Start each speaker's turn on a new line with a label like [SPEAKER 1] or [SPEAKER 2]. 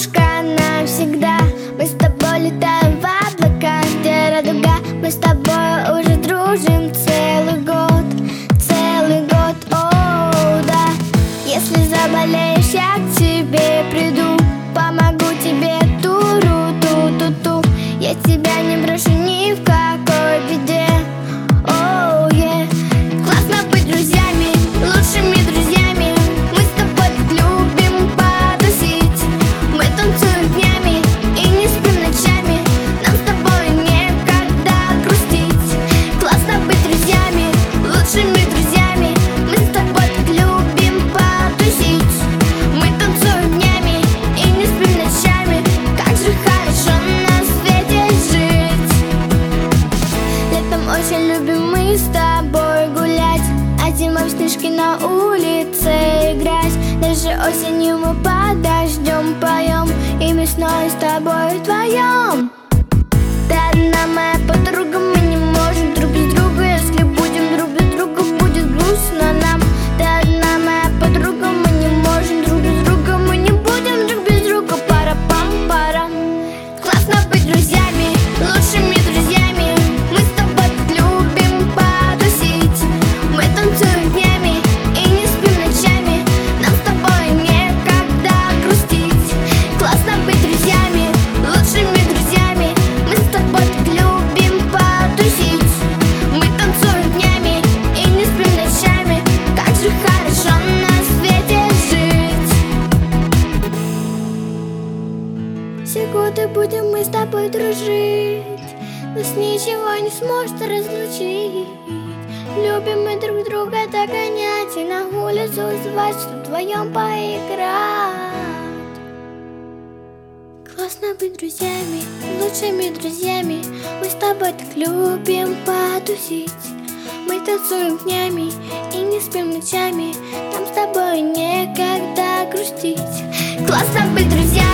[SPEAKER 1] подружка навсегда. Мы с тобой летаем в облака, где радуга. Мы с тобой уже дружим целый год, о, да. Если заболеешь, я к тебе приду, помогу тебе, туру-ту-ту-ту. Я тебя не брошу ни в какой беде. Оу, классно быть друзьями, лучшими друзьями. Мы с тобой так любим потусить. Мы танцуем днями и не спим ночами. Нам с тобой некогда грустить. Классно быть друзьями, лучшими друзьями. Мы с тобой так любим потусить. Мы танцуем днями и не спим ночами. Как же хорошо на свете жить. Летом очень любим мы с тобой гулять, а зимой в снежки на улице играть. Даже осенью мы под дождем поем, и весной с тобой вдвоем. Ты одна моя подруга, мы не можем друг без друга. Если будем друг без друга, будет грустно нам. Ты одна моя подруга, мы не можем друг без друга. Мы не будем друг без друга, пара-пам-парам. Классно быть друзьями, лучшими друзьями. Мы с тобой так любим потусить. Мы танцуем днями и не спим ночами. Нам с тобой некогда грустить. Классно быть друзьями, лучшими друзьями. Мы с тобой так любим потусить. Мы танцуем днями и не спим ночами. Как же хорошо на свете жить. Все годы будем мы с тобой дружить, нас ничего не сможет разлучить. Любим мы друг друга догонять и на улицу звать, чтоб вдвоем поиграть. Классно быть друзьями, лучшими друзьями. Мы с тобой так любим потусить. Мы танцуем днями и не спим ночами. Нам с тобой некогда грустить. Классно быть друзьями.